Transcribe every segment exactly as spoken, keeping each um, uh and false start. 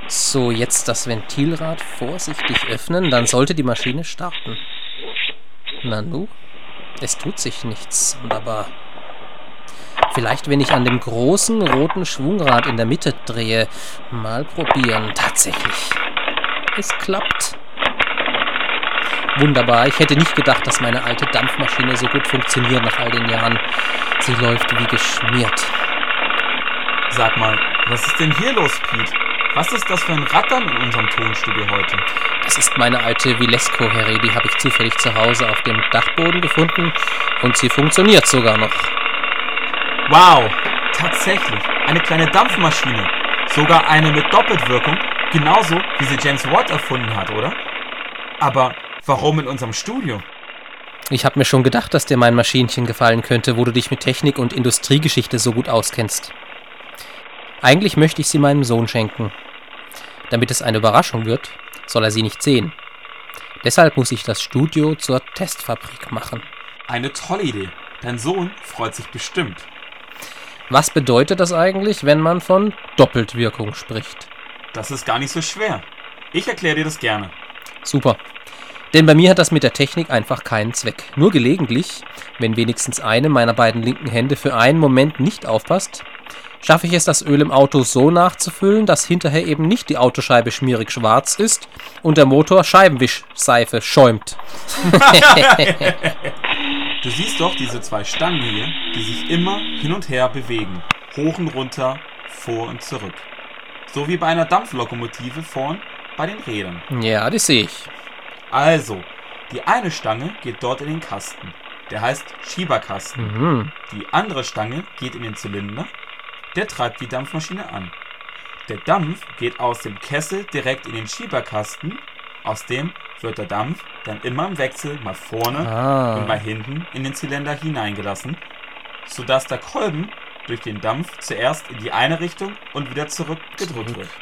So, jetzt das Ventilrad vorsichtig öffnen, dann sollte die Maschine starten. Nanu, es tut sich nichts, wunderbar. Vielleicht, wenn ich an dem großen roten Schwungrad in der Mitte drehe. Mal probieren. Tatsächlich. Es klappt. Wunderbar. Ich hätte nicht gedacht, dass meine alte Dampfmaschine so gut funktioniert nach all den Jahren. Sie läuft wie geschmiert. Sag mal, was ist denn hier los, Pete? Was ist das für ein Rattern in unserem Tonstudio heute? Das ist meine alte Vilesco, Harry. Die habe ich zufällig zu Hause auf dem Dachboden gefunden. Und sie funktioniert sogar noch. Wow, tatsächlich. Eine kleine Dampfmaschine. Sogar eine mit Doppeltwirkung. Genauso, wie sie James Watt erfunden hat, oder? Aber warum in unserem Studio? Ich habe mir schon gedacht, dass dir mein Maschinchen gefallen könnte, wo du dich mit Technik und Industriegeschichte so gut auskennst. Eigentlich möchte ich sie meinem Sohn schenken. Damit es eine Überraschung wird, soll er sie nicht sehen. Deshalb muss ich das Studio zur Testfabrik machen. Eine tolle Idee. Dein Sohn freut sich bestimmt. Was bedeutet das eigentlich, wenn man von Doppeltwirkung spricht? Das ist gar nicht so schwer. Ich erkläre dir das gerne. Super. Denn bei mir hat das mit der Technik einfach keinen Zweck. Nur gelegentlich, wenn wenigstens eine meiner beiden linken Hände für einen Moment nicht aufpasst, schaffe ich es, das Öl im Auto so nachzufüllen, dass hinterher eben nicht die Autoscheibe schmierig schwarz ist und der Motor Scheibenwischseife schäumt. Du siehst doch diese zwei Stangen hier, die sich immer hin und her bewegen. Hoch und runter, vor und zurück. So wie bei einer Dampflokomotive vorn bei den Rädern. Ja, das sehe ich. Also, die eine Stange geht dort in den Kasten. Der heißt Schieberkasten. Mhm. Die andere Stange geht in den Zylinder. Der treibt die Dampfmaschine an. Der Dampf geht aus dem Kessel direkt in den Schieberkasten. Aus dem wird der Dampf dann immer im Wechsel mal vorne Ah. und mal hinten in den Zylinder hineingelassen, sodass der Kolben durch den Dampf zuerst in die eine Richtung und wieder zurück gedrückt wird.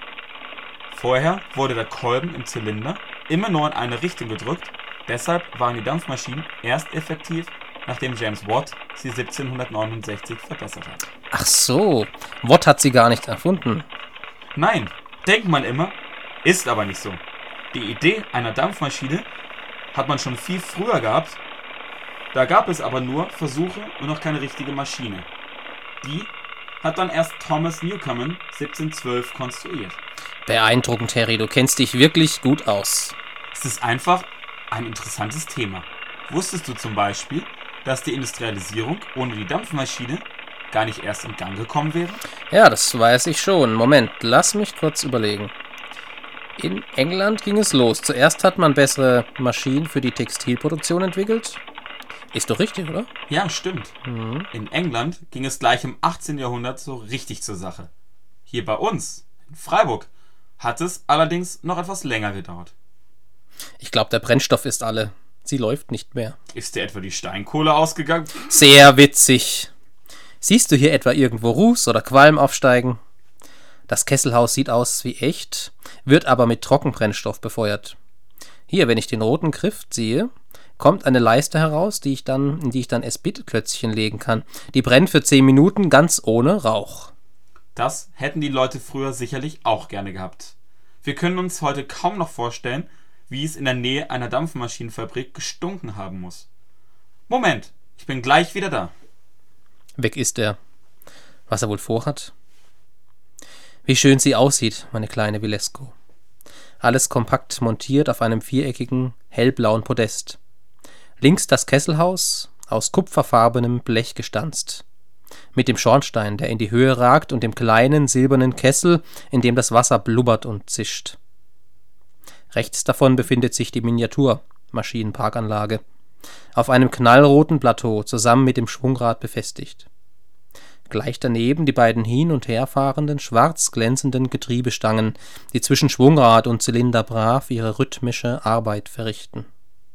Vorher wurde der Kolben im Zylinder immer nur in eine Richtung gedrückt, deshalb waren die Dampfmaschinen erst effektiv, nachdem James Watt sie siebzehnhundertneunundsechzig verbessert hat. Ach so, Watt hat sie gar nicht erfunden. Nein, denkt man immer, ist aber nicht so. Die Idee einer Dampfmaschine hat man schon viel früher gehabt. Da gab es aber nur Versuche und noch keine richtige Maschine. Die hat dann erst Thomas Newcomen siebzehnhundertzwölf konstruiert. Beeindruckend, Harry, du kennst dich wirklich gut aus. Es ist einfach ein interessantes Thema. Wusstest du zum Beispiel, dass die Industrialisierung ohne die Dampfmaschine gar nicht erst in Gang gekommen wäre? Ja, das weiß ich schon. Moment, lass mich kurz überlegen. In England ging es los. Zuerst hat man bessere Maschinen für die Textilproduktion entwickelt. Ist doch richtig, oder? Ja, stimmt. Mhm. In England ging es gleich im achtzehnten Jahrhundert so richtig zur Sache. Hier bei uns, in Freiburg, hat es allerdings noch etwas länger gedauert. Ich glaube, der Brennstoff ist alle. Sie läuft nicht mehr. Ist dir etwa die Steinkohle ausgegangen? Sehr witzig. Siehst du hier etwa irgendwo Ruß oder Qualm aufsteigen? Das Kesselhaus sieht aus wie echt, wird aber mit Trockenbrennstoff befeuert. Hier, wenn ich den roten Griff ziehe, kommt eine Leiste heraus, die ich dann, in die ich dann Esbitklötzchen legen kann. Die brennt für zehn Minuten ganz ohne Rauch. Das hätten die Leute früher sicherlich auch gerne gehabt. Wir können uns heute kaum noch vorstellen, wie es in der Nähe einer Dampfmaschinenfabrik gestunken haben muss. Moment, ich bin gleich wieder da. Weg ist er. Was er wohl vorhat? Wie schön sie aussieht, meine kleine Vilesco. Alles kompakt montiert auf einem viereckigen, hellblauen Podest. Links das Kesselhaus, aus kupferfarbenem Blech gestanzt. Mit dem Schornstein, der in die Höhe ragt, und dem kleinen, silbernen Kessel, in dem das Wasser blubbert und zischt. Rechts davon befindet sich die Miniaturmaschinenparkanlage, auf einem knallroten Plateau, zusammen mit dem Schwungrad befestigt. Gleich daneben die beiden hin- und herfahrenden, schwarz glänzenden Getriebestangen, die zwischen Schwungrad und Zylinder brav ihre rhythmische Arbeit verrichten.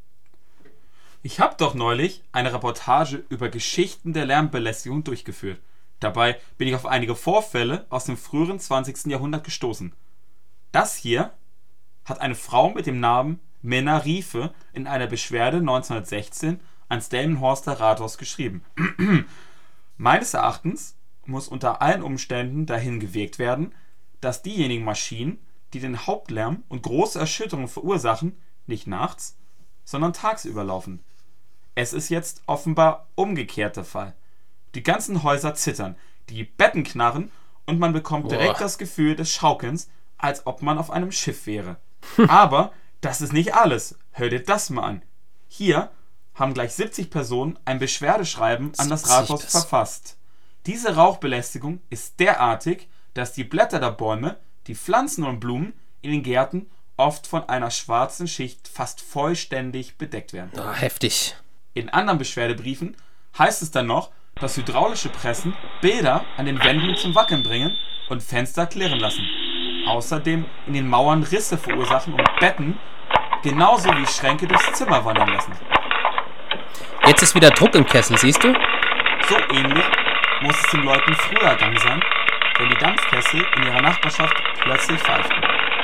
Ich habe doch neulich eine Reportage über Geschichten der Lärmbelästigung durchgeführt. Dabei bin ich auf einige Vorfälle aus dem früheren zwanzigsten Jahrhundert gestoßen. Das hier hat eine Frau mit dem Namen Minna Riefe in einer Beschwerde neunzehnhundertsechzehn ans Delmenhorster Rathaus geschrieben. Meines Erachtens muss unter allen Umständen dahin gewirkt werden, dass diejenigen Maschinen, die den Hauptlärm und große Erschütterungen verursachen, nicht nachts, sondern tagsüber laufen. Es ist jetzt offenbar umgekehrt der Fall. Die ganzen Häuser zittern, die Betten knarren und man bekommt direkt Boah. das Gefühl des Schaukelns, als ob man auf einem Schiff wäre. Aber das ist nicht alles. Hör dir das mal an. Hier haben gleich siebzig Personen ein Beschwerdeschreiben an das siebzig Rathaus Personen. verfasst. Diese Rauchbelästigung ist derartig, dass die Blätter der Bäume, die Pflanzen und Blumen in den Gärten oft von einer schwarzen Schicht fast vollständig bedeckt werden. Oh, heftig. In anderen Beschwerdebriefen heißt es dann noch, dass hydraulische Pressen Bilder an den Wänden zum Wackeln bringen und Fenster klirren lassen. Außerdem in den Mauern Risse verursachen und Betten genauso wie Schränke durchs Zimmer wandern lassen. Jetzt ist wieder Druck im Kessel, siehst du? So ähnlich muss es den Leuten früher ergangen sein, wenn die Dampfkessel in ihrer Nachbarschaft plötzlich pfeiften.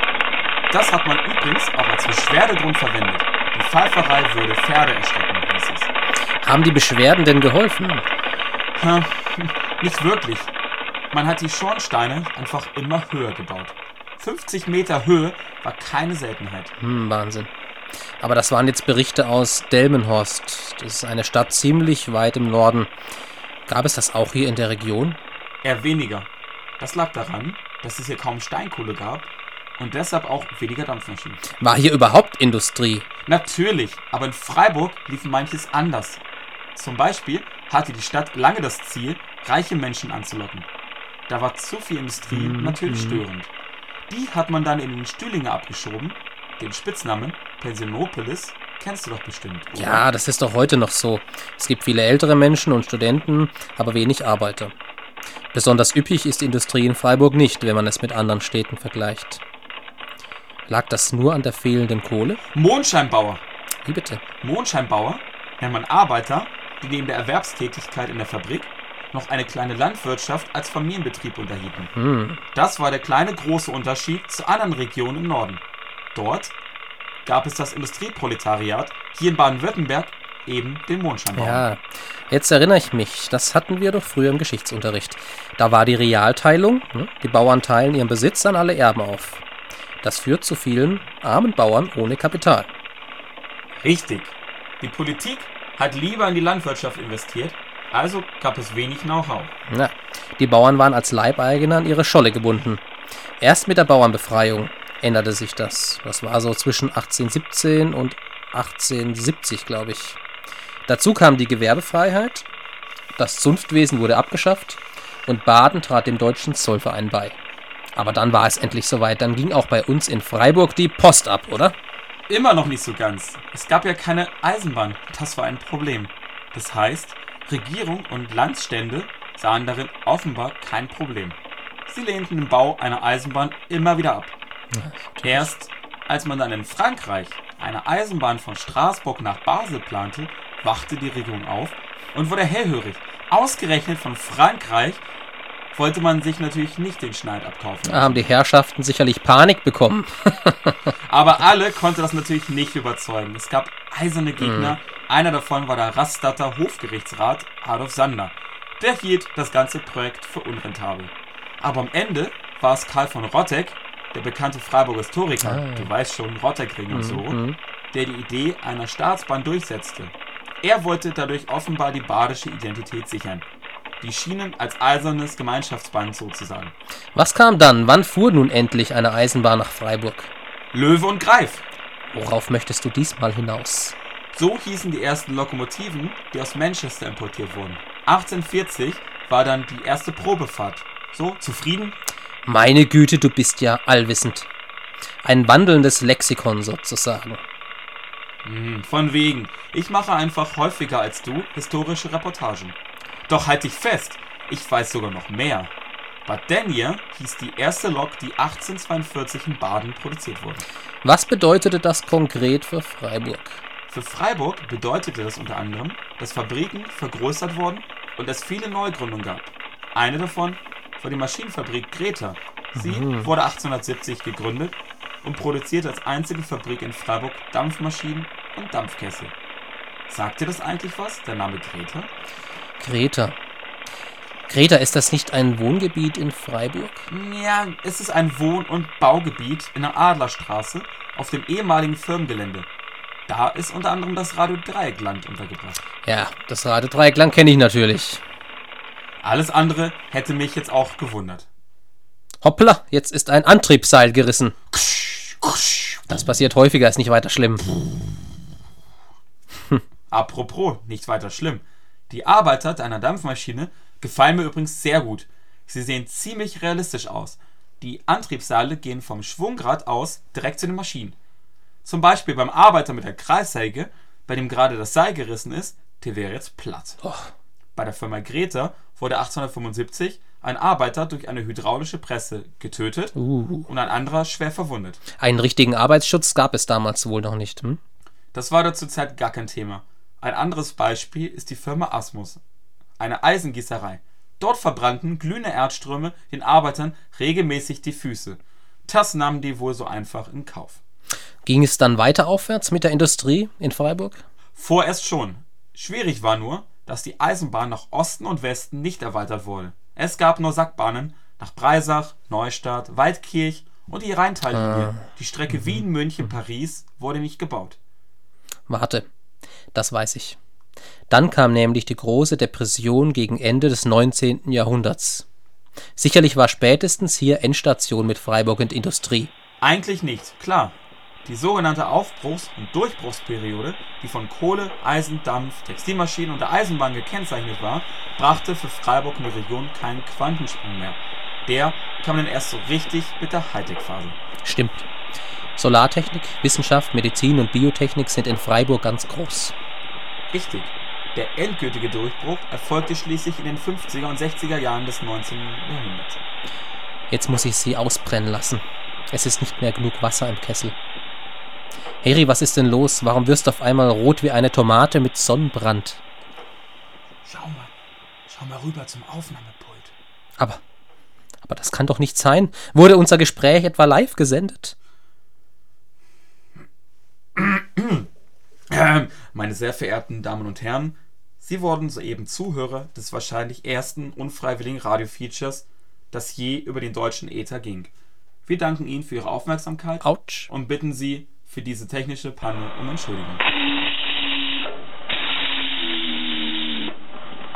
Das hat man übrigens auch als Beschwerdegrund verwendet. Die Pfeiferei würde Pferde erschrecken, hieß es. Haben die Beschwerden denn geholfen? Hm, nicht wirklich. Man hat die Schornsteine einfach immer höher gebaut. fünfzig Meter Höhe war keine Seltenheit. Hm, Wahnsinn. Aber das waren jetzt Berichte aus Delmenhorst. Das ist eine Stadt ziemlich weit im Norden. Gab es das auch hier in der Region? Eher weniger. Das lag daran, dass es hier kaum Steinkohle gab und deshalb auch weniger Dampfmaschinen. War hier überhaupt Industrie? Natürlich, aber in Freiburg lief manches anders. Zum Beispiel hatte die Stadt lange das Ziel, reiche Menschen anzulocken. Da war zu viel Industrie Mhm. natürlich störend. Die hat man dann in den Stühlinger abgeschoben. Den Spitznamen Pensionopolis kennst du doch bestimmt, oder? Ja, das ist doch heute noch so. Es gibt viele ältere Menschen und Studenten, aber wenig Arbeiter. Besonders üppig ist die Industrie in Freiburg nicht, wenn man es mit anderen Städten vergleicht. Lag das nur an der fehlenden Kohle? Mondscheinbauer. Wie bitte? Mondscheinbauer nennt man Arbeiter, die neben der Erwerbstätigkeit in der Fabrik noch eine kleine Landwirtschaft als Familienbetrieb unterhielten. Hm. Das war der kleine große Unterschied zu anderen Regionen im Norden. Dort gab es das Industrieproletariat, hier in Baden-Württemberg eben den Mondscheinbauern. Ja, jetzt erinnere ich mich, das hatten wir doch früher im Geschichtsunterricht. Da war die Realteilung, ne? Die Bauern teilen ihren Besitz an alle Erben auf. Das führt zu vielen armen Bauern ohne Kapital. Richtig. Die Politik hat lieber in die Landwirtschaft investiert, also gab es wenig Know-how. Na, die Bauern waren als Leibeigene an ihre Scholle gebunden. Erst mit der Bauernbefreiung änderte sich das. Das war so zwischen achtzehnhundertsiebzehn und achtzehnhundertsiebzig, glaube ich. Dazu kam die Gewerbefreiheit, das Zunftwesen wurde abgeschafft und Baden trat dem deutschen Zollverein bei. Aber dann war es endlich soweit, dann ging auch bei uns in Freiburg die Post ab, oder? Immer noch nicht so ganz. Es gab ja keine Eisenbahn, das war ein Problem. Das heißt, Regierung und Landstände sahen darin offenbar kein Problem. Sie lehnten den Bau einer Eisenbahn immer wieder ab. Erst als man dann in Frankreich eine Eisenbahn von Straßburg nach Basel plante, wachte die Regierung auf und wurde hellhörig. Ausgerechnet von Frankreich wollte man sich natürlich nicht den Schneid abkaufen. Da haben die Herrschaften sicherlich Panik bekommen. Aber alle konnte das natürlich nicht überzeugen. Es gab eiserne Gegner. Mhm. Einer davon war der Rastatter Hofgerichtsrat Adolf Sander. Der hielt das ganze Projekt für unrentabel. Aber am Ende war es Karl von Rotteck, der bekannte Freiburger Historiker, Ah. du weißt schon, Rotteckring und so, Mhm. der die Idee einer Staatsbahn durchsetzte. Er wollte dadurch offenbar die badische Identität sichern. Die Schienen als eisernes Gemeinschaftsband sozusagen. Was kam dann? Wann fuhr nun endlich eine Eisenbahn nach Freiburg? Löwe und Greif. Worauf möchtest du diesmal hinaus? So hießen die ersten Lokomotiven, die aus Manchester importiert wurden. achtzehnhundertvierzig war dann die erste Probefahrt. So, zufrieden? Meine Güte, du bist ja allwissend. Ein wandelndes Lexikon sozusagen. Hm, von wegen. Ich mache einfach häufiger als du historische Reportagen. Doch halt dich fest, ich weiß sogar noch mehr. Bad Daniel hieß die erste Lok, die achtzehnhundertzweiundvierzig in Baden produziert wurde. Was bedeutete das konkret für Freiburg? Für Freiburg bedeutete das unter anderem, dass Fabriken vergrößert wurden und es viele Neugründungen gab. Eine davon war die Maschinenfabrik Greta. Sie Mhm. wurde achtzehnhundertsiebzig gegründet und produzierte als einzige Fabrik in Freiburg Dampfmaschinen und Dampfkessel. Sagt dir das eigentlich was, der Name Greta? Greta. Greta, ist das nicht ein Wohngebiet in Freiburg? Ja, es ist ein Wohn- und Baugebiet in der Adlerstraße auf dem ehemaligen Firmengelände. Da ist unter anderem das Radio Dreieckland untergebracht. Ja, das Radio Dreieckland kenne ich natürlich. Alles andere hätte mich jetzt auch gewundert. Hoppla, jetzt ist ein Antriebsseil gerissen. Das passiert häufiger, ist nicht weiter schlimm. Apropos, nicht weiter schlimm. Die Arbeiter deiner Dampfmaschine gefallen mir übrigens sehr gut. Sie sehen ziemlich realistisch aus. Die Antriebsseile gehen vom Schwungrad aus direkt zu den Maschinen. Zum Beispiel beim Arbeiter mit der Kreissäge, bei dem gerade das Seil gerissen ist, der wäre jetzt platt. Oh. Bei der Firma Greta wurde achtzehnhundertfünfundsiebzig ein Arbeiter durch eine hydraulische Presse getötet Uh. und ein anderer schwer verwundet. Einen richtigen Arbeitsschutz gab es damals wohl noch nicht. Hm? Das war da zur Zeit gar kein Thema. Ein anderes Beispiel ist die Firma Asmus, eine Eisengießerei. Dort verbrannten glühende Erdströme den Arbeitern regelmäßig die Füße. Das nahmen die wohl so einfach in Kauf. Ging es dann weiter aufwärts mit der Industrie in Freiburg? Vorerst schon. Schwierig war nur, dass die Eisenbahn nach Osten und Westen nicht erweitert wurde. Es gab nur Sackbahnen nach Breisach, Neustadt, Waldkirch und die Rheintallinie. Ah. Die Strecke mhm. Wien-München-Paris wurde nicht gebaut. Warte, das weiß ich. Dann kam nämlich die große Depression gegen Ende des neunzehnten Jahrhunderts. Sicherlich war spätestens hier Endstation mit Freiburg und Industrie. Eigentlich nicht, klar. Die sogenannte Aufbruchs- und Durchbruchsperiode, die von Kohle, Eisen, Dampf, Textilmaschinen und der Eisenbahn gekennzeichnet war, brachte für Freiburg und die Region keinen Quantensprung mehr. Der kam dann erst so richtig mit der Hightech-Phase. Stimmt. Solartechnik, Wissenschaft, Medizin und Biotechnik sind in Freiburg ganz groß. Richtig. Der endgültige Durchbruch erfolgte schließlich in den fünfziger und sechziger Jahren des neunzehnten Jahrhunderts. Jetzt muss ich sie ausbrennen lassen. Es ist nicht mehr genug Wasser im Kessel. Heri, was ist denn los? Warum wirst du auf einmal rot wie eine Tomate mit Sonnenbrand? Schau mal. Schau mal rüber zum Aufnahmepult. Aber, aber das kann doch nicht sein. Wurde unser Gespräch etwa live gesendet? Meine sehr verehrten Damen und Herren, Sie wurden soeben Zuhörer des wahrscheinlich ersten unfreiwilligen Radio-Features, das je über den deutschen Äther ging. Wir danken Ihnen für Ihre Aufmerksamkeit. Autsch. Und bitten Sie für diese technische Panne um Entschuldigung.